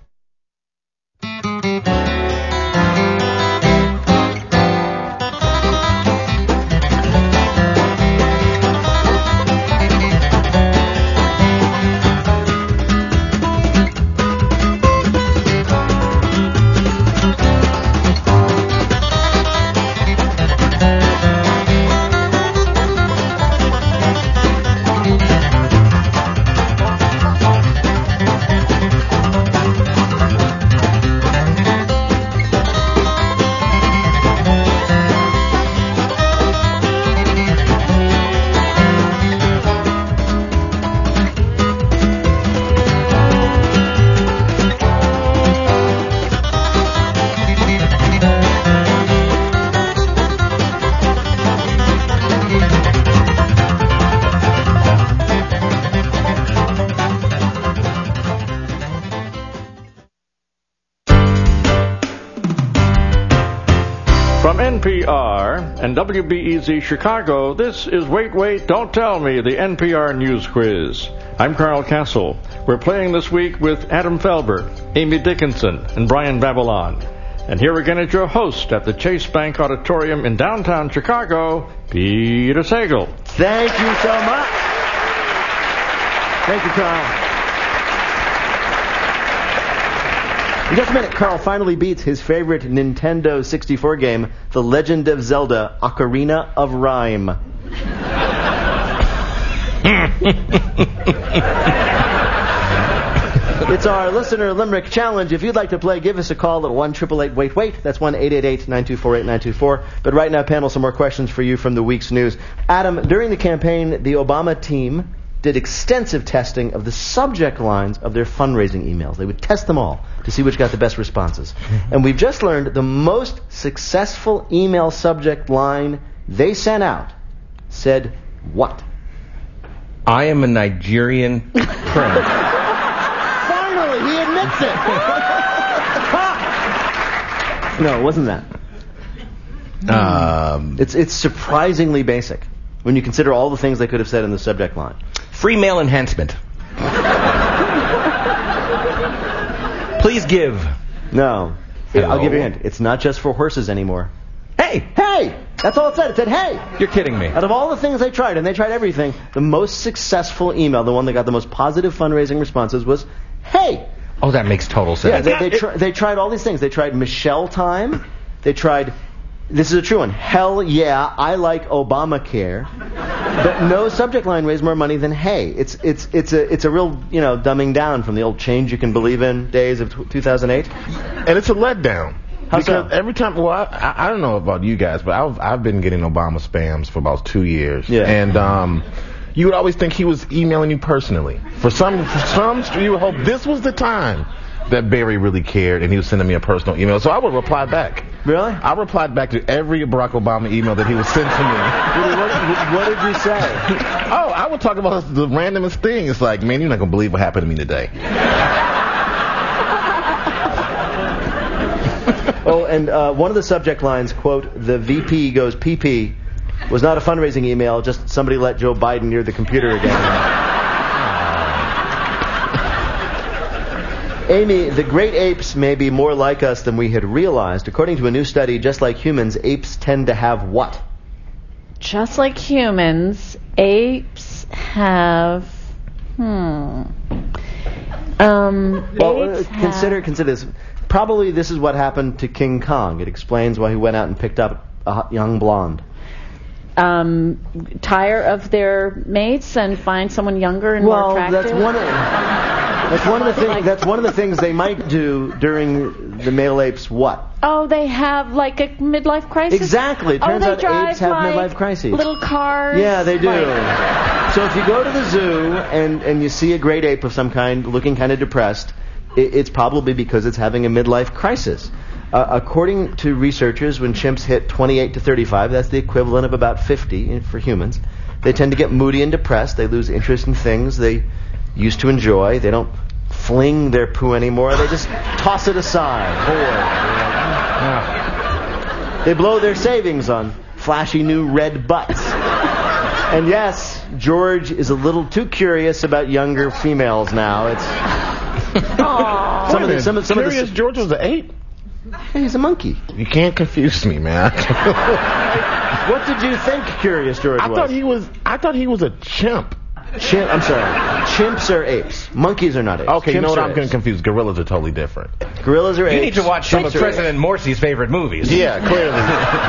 From NPR and WBEZ Chicago, this is Wait, Don't Tell Me, the NPR News Quiz. I'm Carl Castle. We're playing this week with Adam Felber, Amy Dickinson, and Brian Babylon. And here again is your host at the Chase Bank Auditorium in downtown Chicago, Peter Sagal. Thank you so much. Thank you, Carl. In just a minute, Carl finally beats his favorite Nintendo 64 game, The Legend of Zelda: Ocarina of Rhyme. It's our listener limerick challenge. If you'd like to play, give us a call at 1-888-WAIT-WAIT. That's 1-888-924-8924. But right now, panel, some more questions for you from the week's news. Adam, during the campaign, the Obama team did extensive testing of the subject lines of their fundraising emails. They would test them all to see which got the best responses. And we've just learned the most successful email subject line they sent out said what? I am a Nigerian prince. Finally, he admits it. No, it wasn't that. It's surprisingly basic when you consider all the things they could have said in the subject line. Free mail enhancement. Please give. No. Hello? I'll give you a hint. It's not just for horses anymore. Hey! Hey! That's all it said. It said, hey! You're kidding me. Out of all the things they tried, and they tried everything, the most successful email, the one that got the most positive fundraising responses was, hey! Oh, that makes total sense. Yeah, they tried all these things. They tried Michelle time. They tried, this is a true one, hell yeah, I like Obamacare. But no subject line raised more money than hey. It's a real, dumbing down from the old change you can believe in days of 2008. And it's a letdown. How because so? every time, I don't know about you guys, but I've been getting Obama spams for about 2 years. Yeah. And you would always think he was emailing you personally. For some, you would hope this was the time that Barry really cared and he was sending me a personal email. So I would reply back. Really? I replied back to every Barack Obama email that he would send to me. What did you say? Oh, I would talk about the randomest thing. It's like, man, you're not going to believe what happened to me today. Oh, and one of the subject lines, quote, the VP goes PP, was not a fundraising email, just somebody let Joe Biden near the computer again. Amy, the great apes may be more like us than we had realized. According to a new study, just like humans, apes tend to have what? Just like humans, apes have... Consider this. Probably this is what happened to King Kong. It explains why he went out and picked up a young blonde. Tire of their mates and find someone younger and more attractive? That's one of the things they might do during the male apes. What? Oh, they have like a midlife crisis? Exactly. It turns out apes have midlife crises. Little cars. Yeah, they do. So if you go to the zoo and you see a great ape of some kind looking kind of depressed, it's probably because it's having a midlife crisis. According to researchers, when chimps hit 28 to 35, that's the equivalent of about 50 for humans, they tend to get moody and depressed. They lose interest in things they used to enjoy. They don't fling their poo anymore. They just toss it aside. Bored. They blow their savings on flashy new red butts. And yes, George is a little too curious about younger females now. It's some of the George was an ape. He's a monkey. You can't confuse me, man. What did you think Curious George was? I thought he was a chimp. I'm sorry. Chimps are apes. Monkeys are not apes. Okay, you know what? I'm apes. getting confused. Gorillas are totally different. Gorillas are apes. You need to watch some of President Morsi's favorite movies. Yeah, clearly.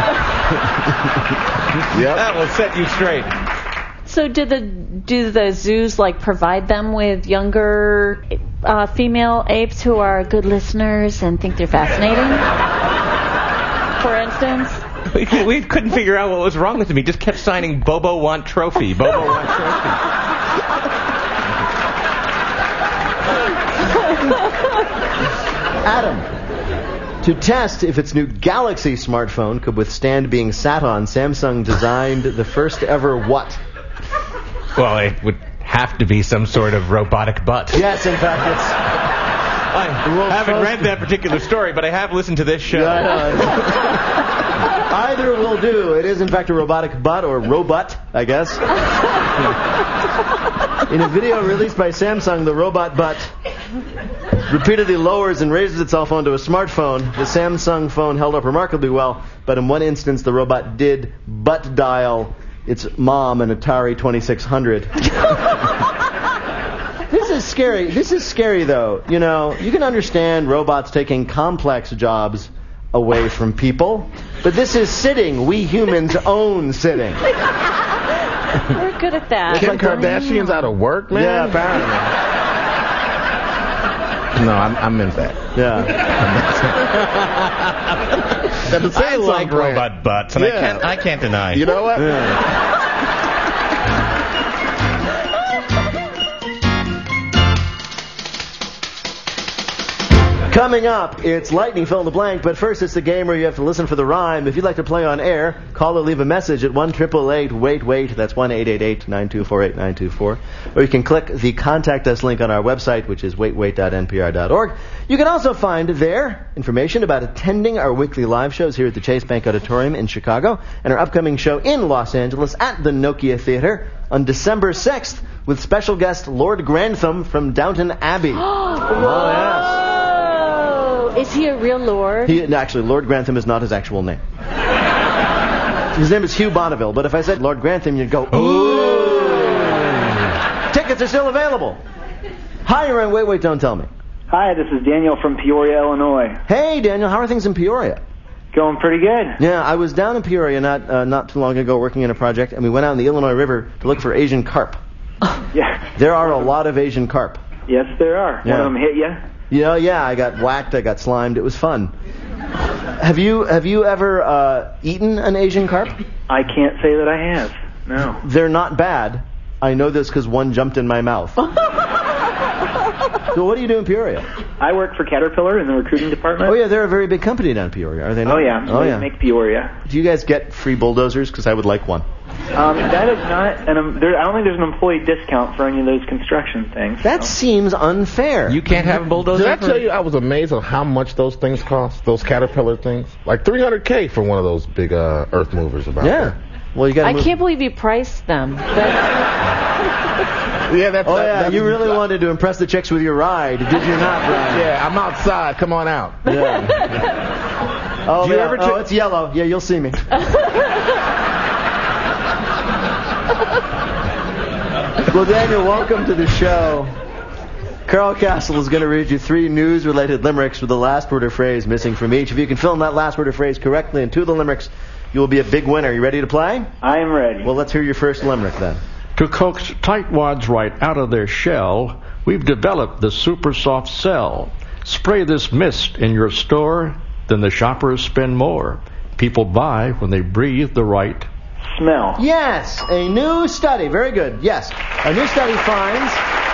Yep. That will set you straight. So do the zoos provide them with younger female apes who are good listeners and think they're fascinating? For instance? We couldn't figure out what was wrong with him. He just kept signing Bobo Want Trophy. Bobo Want Trophy. Adam, to test if its new Galaxy smartphone could withstand being sat on, Samsung designed the first ever what? Well, it would have to be some sort of robotic butt. Yes, in fact, it's... I haven't read that particular story, but I have listened to this show. Either will do. It is, in fact, a robotic butt, or robot, I guess. In a video released by Samsung, the robot butt repeatedly lowers and raises itself onto a smartphone. The Samsung phone held up remarkably well, but in one instance, the robot did butt dial its mom an Atari 2600. This is scary. This is scary, though. You know, you can understand robots taking complex jobs away from people, but this is sitting. We humans own sitting. We're good at that. Kim Kardashian's out of work, man? Yeah, apparently. No, I'm in that. Yeah. That I like robot butts, and I can't deny. You know what? Yeah. Coming up, it's lightning fill in the blank, but first it's the game where you have to listen for the rhyme. If you'd like to play on air, call or leave a message at 1-888-WAIT-WAIT. That's 1-888-924-8924. Or you can click the Contact Us link on our website, which is waitwait.npr.org. You can also find there information about attending our weekly live shows here at the Chase Bank Auditorium in Chicago and our upcoming show in Los Angeles at the Nokia Theater on December 6th with special guest Lord Grantham from Downton Abbey. Oh, yes. Is he a real lord? Actually, Lord Grantham is not his actual name. His name is Hugh Bonneville, but if I said Lord Grantham, you'd go, ooh. Tickets are still available. Hi, you're on Wait, Don't Tell Me. Hi, this is Daniel from Peoria, Illinois. Hey, Daniel, how are things in Peoria? Going pretty good. Yeah, I was down in Peoria not too long ago working in a project, and we went out in the Illinois River to look for Asian carp. Yeah. There are a lot of Asian carp. Yes, there are. Yeah. One of them hit you? Yeah, I got whacked, I got slimed. It was fun. Have you ever eaten an Asian carp? I can't say that I have. No. They're not bad. I know this because one jumped in my mouth. So what do you do in Peoria? I work for Caterpillar in the recruiting department. Oh, yeah, they're a very big company down in Peoria, are they not? Oh, yeah. They make Peoria. Do you guys get free bulldozers? Because I would like one. That is not, I don't think there's an employee discount for any of those construction things. That seems unfair. You can't have a bulldozer? Did I tell you I was amazed at how much those things cost? Those Caterpillar things? Like $300K for one of those big earth movers about Yeah. Well, you got. I can't believe you priced them. You really wanted to impress the chicks with your ride, did you not, Brian? Yeah, I'm outside. Come on out. Yeah. It's yellow. Yeah, you'll see me. Well, Daniel, welcome to the show. Carl Castle is going to read you 3 news-related limericks with the last word or phrase missing from each. If you can fill in that last word or phrase correctly in 2 of the limericks, you will be a big winner. You ready to play? I am ready. Well, let's hear your first limerick then. To coax tightwads right out of their shell, we've developed the super soft cell. Spray this mist in your store, then the shoppers spend more. People buy when they breathe the right smell. Yes, a new study. Very good. Yes, a new study finds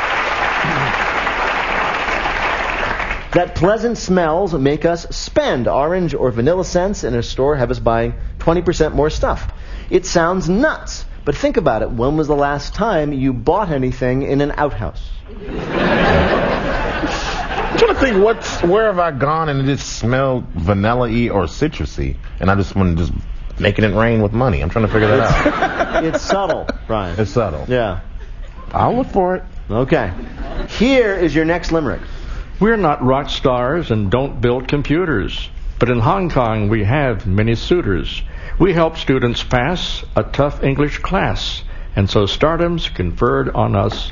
that pleasant smells make us spend. Orange or vanilla scents in a store have us buying 20% more stuff. It sounds nuts, but think about it. When was the last time you bought anything in an outhouse? I'm trying to think where have I gone and it just smelled vanilla-y or citrusy, and I just want to just making it rain with money. I'm trying to figure that out. It's subtle, Brian. It's subtle. Yeah. I'll look for it. Okay. Here is your next limerick. We're not rock stars and don't build computers, but in Hong Kong we have many suitors. We help students pass a tough English class, and so stardom's conferred on us.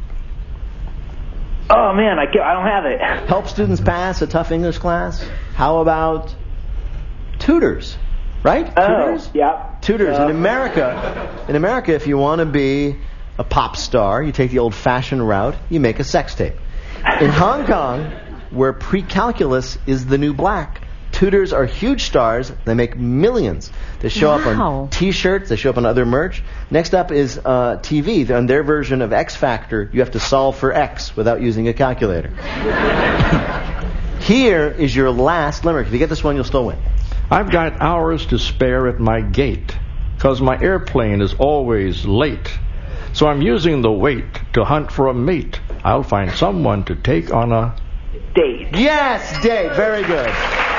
Oh, man, I don't have it. Help students pass a tough English class? How about tutors? Right? Tutors? Yeah. Tutors. In America, if you want to be a pop star, you take the old-fashioned route, you make a sex tape. In Hong Kong, where pre-calculus is the new black, tutors are huge stars. They make millions. They show up on T-shirts. They show up on other merch. Next up is TV. On their version of X Factor, you have to solve for X without using a calculator. Here is your last limerick. If you get this one, you'll still win. I've got hours to spare at my gate, 'cause my airplane is always late. So I'm using the wait to hunt for a mate. I'll find someone to take on a date. Yes, date. Very good.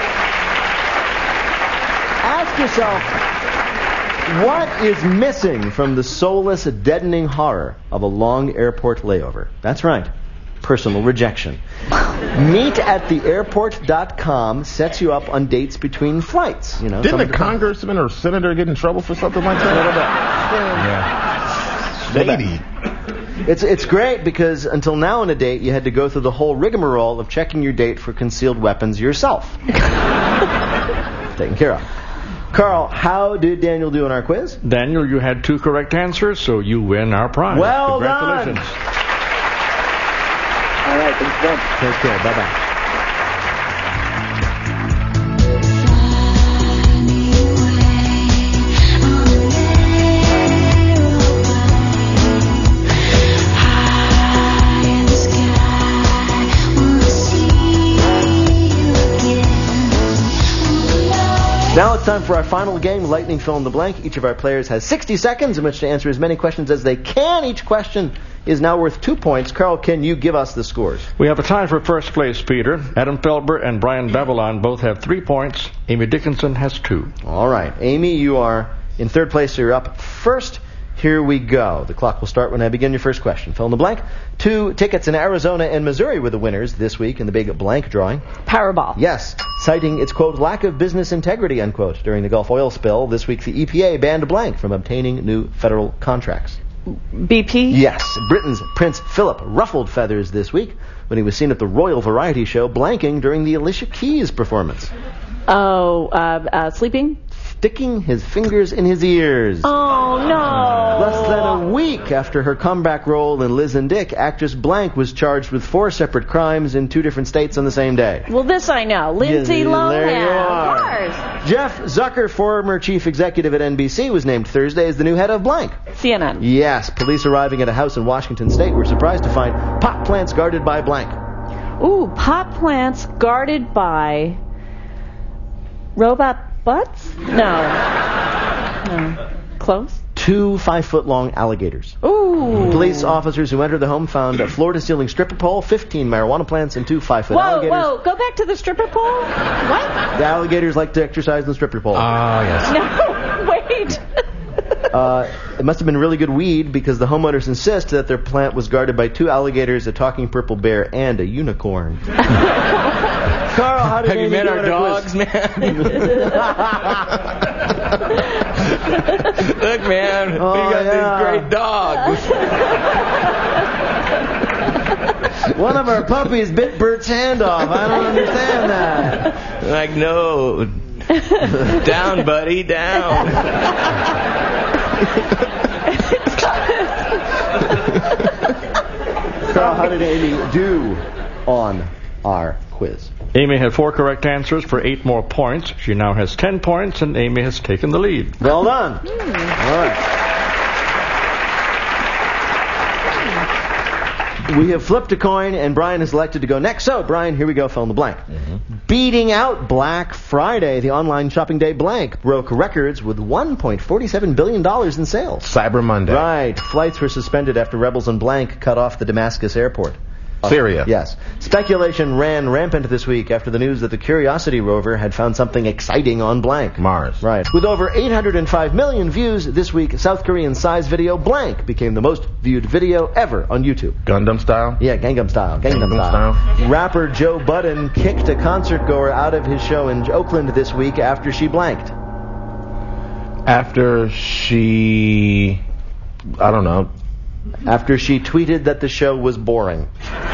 Ask yourself, what is missing from the soulless, deadening horror of a long airport layover? That's right. Personal rejection. Meetattheairport.com sets you up on dates between flights. You know, didn't a congressman or senator get in trouble for something like that? Yeah. Shady. It's great because until now on a date, you had to go through the whole rigmarole of checking your date for concealed weapons yourself. Taken care of. Carl, how did Daniel do in our quiz? Daniel, you had 2 correct answers, so you win our prize. Well Congratulations. done. All right, thanks again. Take care. Bye-bye. Now it's time for our final game, Lightning Fill in the Blank. Each of our players has 60 seconds in which to answer as many questions as they can. Each question is now worth 2 points. Carl, can you give us the scores? We have a tie for first place, Peter. Adam Felber and Brian Babylon both have 3 points. Amy Dickinson has 2. All right. Amy, you are in third place, so you're up first. Here we go. The clock will start when I begin your first question. Fill in the blank. 2 tickets in Arizona and Missouri were the winners this week in the big blank drawing. Powerball. Yes. Citing its, quote, lack of business integrity, unquote, during the Gulf oil spill, this week the EPA banned blank from obtaining new federal contracts. BP? Yes. Britain's Prince Philip ruffled feathers this week when he was seen at the Royal Variety Show blanking during the Alicia Keys performance. Sleeping? Sticking his fingers in his ears. Oh, no. Less than a week after her comeback role in Liz and Dick, actress Blank was charged with 4 separate crimes in 2 different states on the same day. Well, this I know. Lindsay Lohan. There you are. Of course. Jeff Zucker, former chief executive at NBC, was named Thursday as the new head of Blank. CNN. Yes, police arriving at a house in Washington State were surprised to find pot plants guarded by Blank. Ooh, pot plants guarded by robot butts? No. Close? 2 5-foot-long alligators. Ooh. Police officers who entered the home found a floor-to-ceiling stripper pole, 15 marijuana plants, and 2 5-foot alligators. Whoa, go back to the stripper pole? What? The alligators like to exercise in the stripper pole. Ah, yes. No, wait. It must have been really good weed because the homeowners insist that their plant was guarded by 2 alligators, a talking purple bear, and a unicorn. Carl, how did Have you met our dogs, man? Look, man, we got these great dogs. One of our puppies bit Bert's hand off. I don't understand that. Like, no. Down, buddy, down. Carl, how did Amy do on our quiz? Amy had 4 correct answers for 8 more points. She now has 10 points, and Amy has taken the lead. Well done. All right. We have flipped a coin, and Brian is elected to go next. So, Brian, here we go, fill in the blank. Beating out Black Friday, the online shopping day blank broke records with $1.47 billion in sales. Cyber Monday. Right. Flights were suspended after rebels in blank cut off the Damascus airport. Syria. Yes. Speculation ran rampant this week after the news that the Curiosity rover had found something exciting on blank. Mars. Right. With over 805 million views this week, South Korean size video blank became the most viewed video ever on YouTube. Gundam style? Yeah, Gangnam Style. Gangnam Style. Rapper Joe Budden kicked a concert goer out of his show in Oakland this week after she blanked. After she... I don't know. After she tweeted that the show was boring.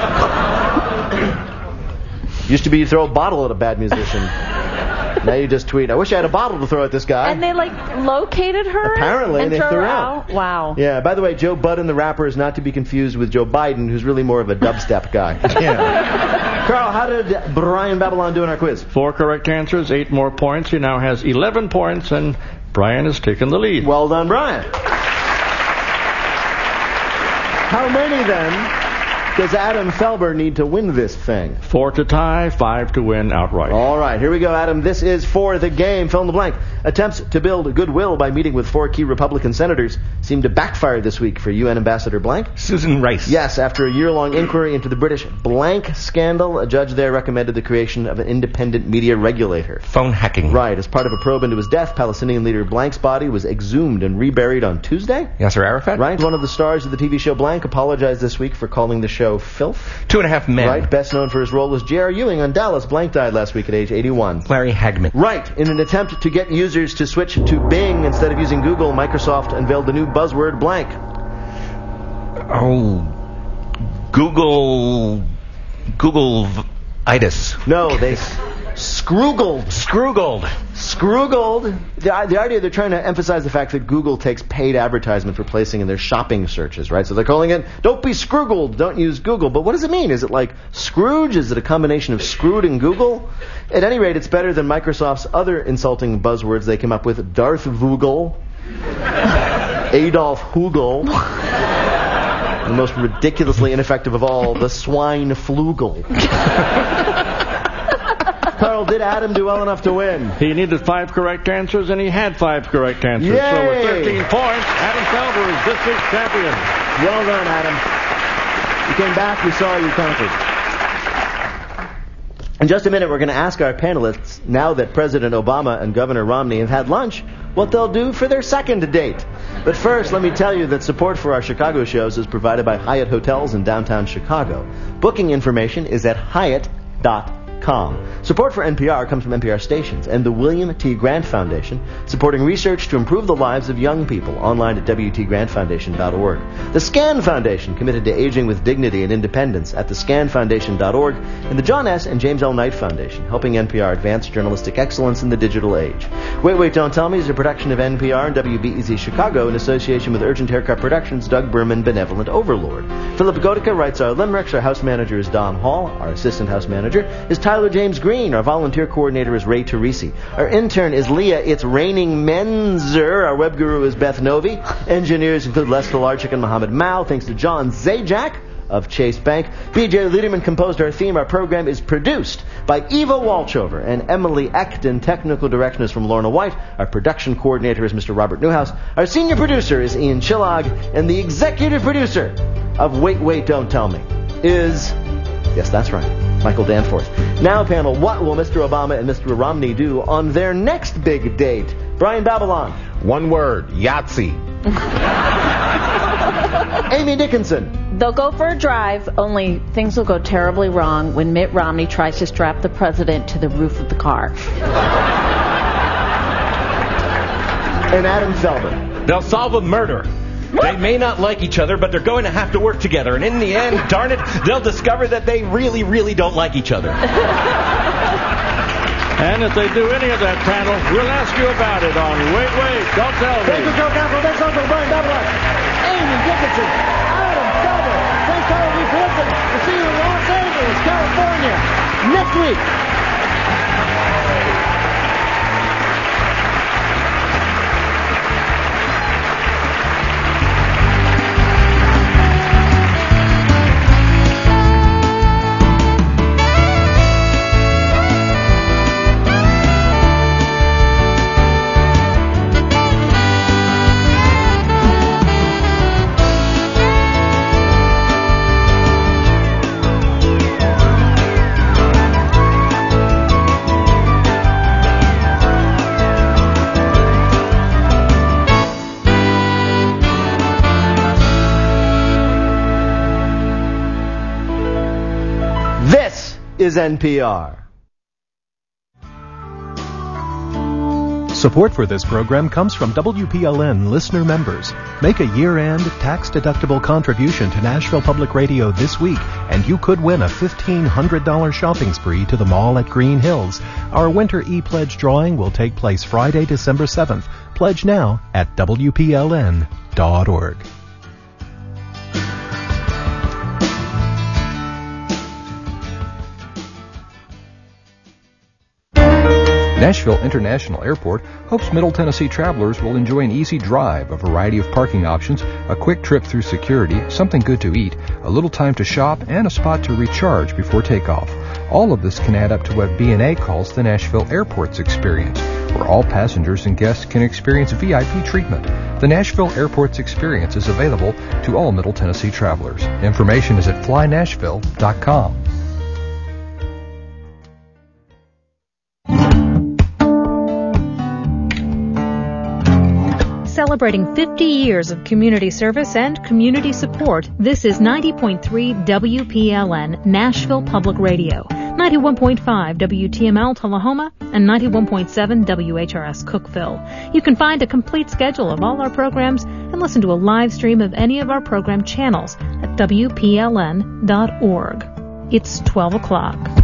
Used to be you throw a bottle at a bad musician. Now you just tweet, I wish I had a bottle to throw at this guy. And they, located her? Apparently, and they threw threw her out. Wow. Yeah, by the way, Joe Budden, the rapper, is not to be confused with Joe Biden, who's really more of a dubstep guy. Yeah. Carl, how did Brian Babylon do in our quiz? 4 correct answers, 8 more points. He now has 11 points, and Brian has taken the lead. Well done, Brian. How many, then, does Adam Felber need to win this thing? 4 to tie, 5 to win outright. All right, here we go, Adam. This is for the game. Fill in the blank. Attempts to build goodwill by meeting with 4 key Republican senators seem to backfire this week for UN Ambassador blank. Susan Rice. Yes, after a year-long inquiry into the British blank scandal, a judge there recommended the creation of an independent media regulator. Phone hacking. Right. As part of a probe into his death, Palestinian leader Blank's body was exhumed and reburied on Tuesday. Yasser Arafat. Right. One of the stars of the TV show Blank apologized this week for calling the show filth. 2.5 Men. Right. Best known for his role as J.R. Ewing on Dallas. Blank died last week at age 81. Larry Hagman. Right. In an attempt to get users to switch to Bing instead of using Google, Microsoft unveiled the new buzzword blank. Google-itis. No, they scroogled. The idea, they're trying to emphasize the fact that Google takes paid advertisement for placing in their shopping searches, right? So they're calling it, don't be scroogled, don't use Google. But what does it mean? Is it like Scrooge? Is it a combination of Screwed and Google? At any rate, it's better than Microsoft's other insulting buzzwords they came up with, Darth Voogle, Adolf Hugel, the most ridiculously ineffective of all, the Swine Flugel. Carl, did Adam do well enough to win? He needed 5 correct answers, and he had 5 correct answers. Yay! So with 13 points, Adam Felber is this week's champion. Well done, Adam. You came back, we saw you conquered. In just a minute, we're going to ask our panelists, now that President Obama and Governor Romney have had lunch, what they'll do for their second date. But first, let me tell you that support for our Chicago shows is provided by Hyatt Hotels in downtown Chicago. Booking information is at Hyatt.com. Support for NPR comes from NPR stations and the William T. Grant Foundation, supporting research to improve the lives of young people, online at WTGrantFoundation.org. The SCAN Foundation, committed to aging with dignity and independence, at thescanfoundation.org, and the John S. and James L. Knight Foundation, helping NPR advance journalistic excellence in the digital age. Wait, Wait, Don't Tell Me is a production of NPR and WBEZ Chicago in association with Urgent Haircut Productions' Doug Berman, Benevolent Overlord. Philip Gotica writes our limericks. Our house manager is Don Hall. Our assistant house manager is Tyler James Green. Our volunteer coordinator is Ray Teresi. Our intern is Leah It's Raining Menzer. Our web guru is Beth Novi. Engineers include Les Stolarczyk and Mohammed Mao. Thanks to John Zajac of Chase Bank. B.J. Liederman composed our theme. Our program is produced by Eva Walchover and Emily Eckton. Technical direction is from Lorna White. Our production coordinator is Mr. Robert Newhouse. Our senior producer is Ian Chillog. And the executive producer of Wait, Wait, Don't Tell Me is, yes, that's right, Michael Danforth. Now, panel, what will Mr. Obama and Mr. Romney do on their next big date? Brian Babylon. One word, Yahtzee. Amy Dickinson. They'll go for a drive, only things will go terribly wrong when Mitt Romney tries to strap the president to the roof of the car. And Adam Felber. They'll solve a murder. They may not like each other, but they're going to have to work together. And in the end, darn it, they'll discover that they really, really don't like each other. And if they do any of that, panel, we'll ask you about it on Wait, Wait, Don't Tell Me. Thanks for Joe Castle. Thanks also to Brian Babylon. Amy Dickinson. Adam Felber. Thanks, Carl Lee Wilson. We'll see you in Los Angeles, California, next week. Is NPR. Support for this program comes from WPLN listener members. Make a year-end tax-deductible contribution to Nashville Public Radio this week, and you could win a $1,500 shopping spree to the mall at Green Hills. Our winter e-pledge drawing will take place Friday, December 7th. Pledge now at WPLN.org. Nashville International Airport hopes Middle Tennessee travelers will enjoy an easy drive, a variety of parking options, a quick trip through security, something good to eat, a little time to shop, and a spot to recharge before takeoff. All of this can add up to what B&A calls the Nashville Airport's Experience, where all passengers and guests can experience VIP treatment. The Nashville Airport's Experience is available to all Middle Tennessee travelers. Information is at flynashville.com. Celebrating 50 years of community service and community support, this is 90.3 WPLN, Nashville Public Radio, 91.5 WTML Tullahoma, and 91.7 WHRS Cookeville. You can find a complete schedule of all our programs and listen to a live stream of any of our program channels at WPLN.org. It's 12 o'clock.